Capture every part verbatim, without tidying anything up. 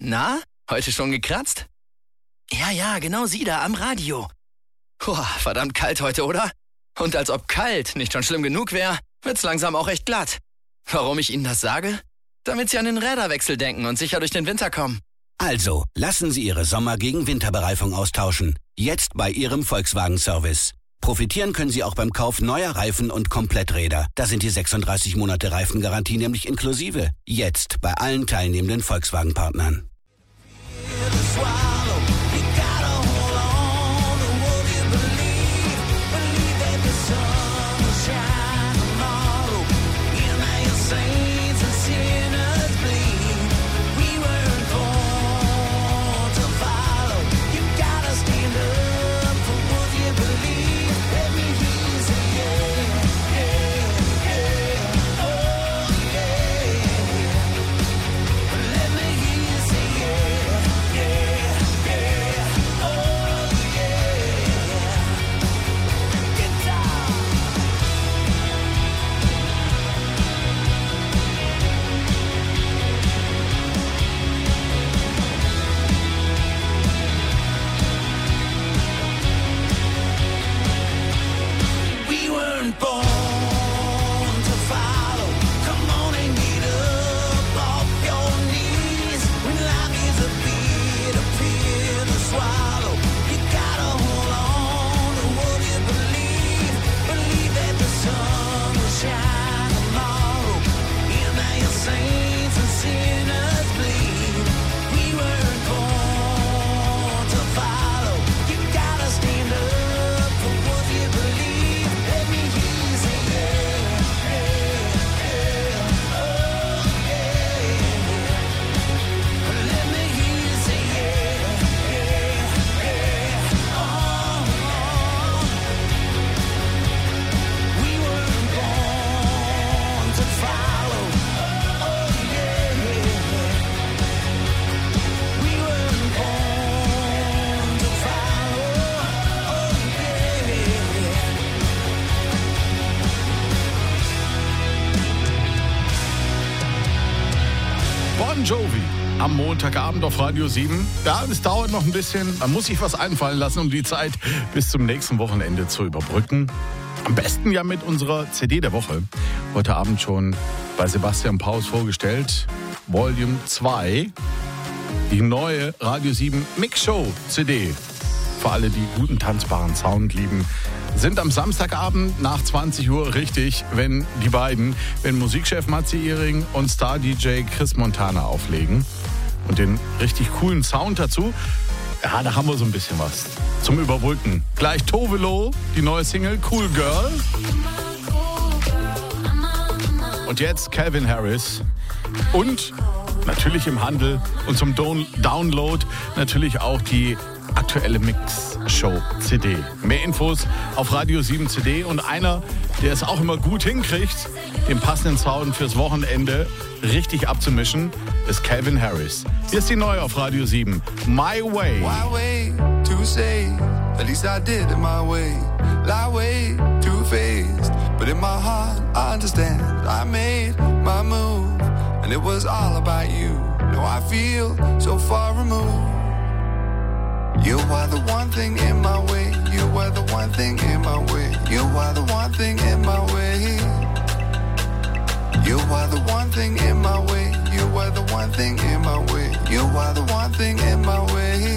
Na, heute schon gekratzt? Ja, ja, genau Sie da am Radio. Puh, verdammt kalt heute, oder? Und als ob kalt nicht schon schlimm genug wäre, wird's langsam auch echt glatt. Warum ich Ihnen das sage? Damit Sie an den Räderwechsel denken und sicher durch den Winter kommen. Also, lassen Sie Ihre Sommer- gegen Winterbereifung austauschen. Jetzt bei Ihrem Volkswagen-Service. Profitieren können Sie auch beim Kauf neuer Reifen und Kompletträder. Da sind die sechsunddreißig Monate Reifengarantie nämlich inklusive. Jetzt bei allen teilnehmenden Volkswagen-Partnern. Bon Jovi am Montagabend auf Radio sieben. Ja, es dauert noch ein bisschen. Man muss sich was einfallen lassen, um die Zeit bis zum nächsten Wochenende zu überbrücken. Am besten ja mit unserer C D der Woche. Heute Abend schon bei Sebastian Paus vorgestellt. Volume zwei. Die neue Radio sieben Mix-Show C D. Für alle, die guten tanzbaren Sound lieben, sind am Samstagabend nach zwanzig Uhr richtig, wenn die beiden, wenn Musikchef Matze Ihring und Star-D J Chris Montana auflegen. Und den richtig coolen Sound dazu, ja, da haben wir so ein bisschen was zum Überbrücken. Gleich Tove Lo, die neue Single Cool Girl. Und jetzt Calvin Harris. Und natürlich im Handel und zum Don- Download natürlich auch die aktuelle Mix-Show-C D. Mehr Infos auf Radio sieben C D und einer, der es auch immer gut hinkriegt, den passenden Sound fürs Wochenende richtig abzumischen, ist Calvin Harris. Hier ist die neue auf Radio sieben. My Way. My way to say, at least I did it my way. Lie way too faced, but in my heart I understand. I made my move, and it was all about you. Now I feel so far removed. You are the one thing in my way. You are the one thing in my way. You are the one thing in my way. You are the one thing in my way. You are the one thing in my way. You are the one thing in my way.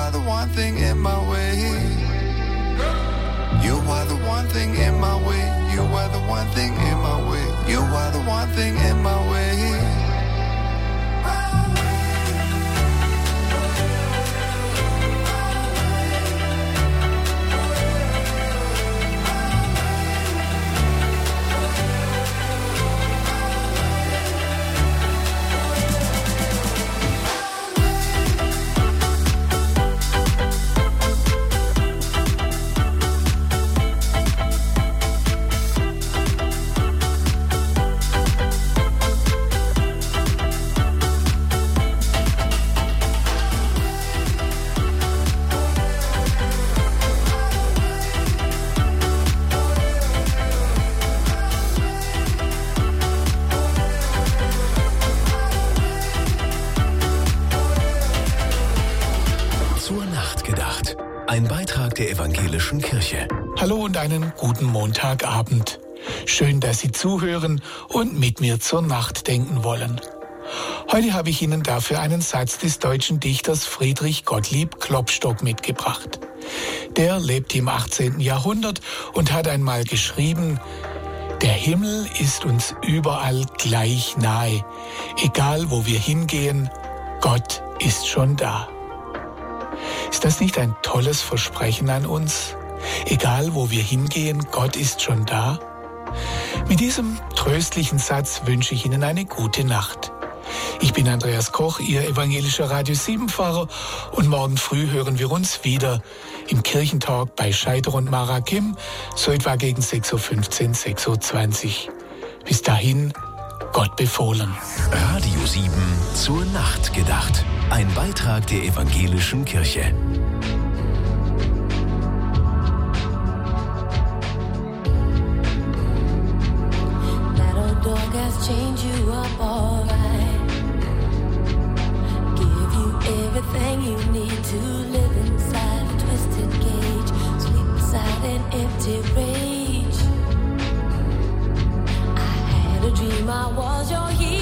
are the one thing in my way. You are the one thing in my way. You are the one thing in my way. You are the one thing in my way. Ein Beitrag der Evangelischen Kirche. Hallo und einen guten Montagabend. Schön, dass Sie zuhören und mit mir zur Nacht denken wollen. Heute habe ich Ihnen dafür einen Satz des deutschen Dichters Friedrich Gottlieb Klopstock mitgebracht. Der lebte im achtzehnten Jahrhundert und hat einmal geschrieben: Der Himmel ist uns überall gleich nahe. Egal, wo wir hingehen, Gott ist schon da. Ist das nicht ein tolles Versprechen an uns? Egal, wo wir hingehen, Gott ist schon da. Mit diesem tröstlichen Satz wünsche ich Ihnen eine gute Nacht. Ich bin Andreas Koch, Ihr evangelischer Radio sieben Pfarrer, und morgen früh hören wir uns wieder im Kirchentalk bei Scheider und Mara Kim, so etwa gegen sechs Uhr fünfzehn, sechs Uhr zwanzig. Bis dahin, Gott befohlen. Radio sieben zur Nacht gedacht. Ein Beitrag der Evangelischen Kirche. That old dog has chained you up alright. Give you everything you need to live inside a twisted cage. Sleep beside an empty rage. I had a dream I was your hero.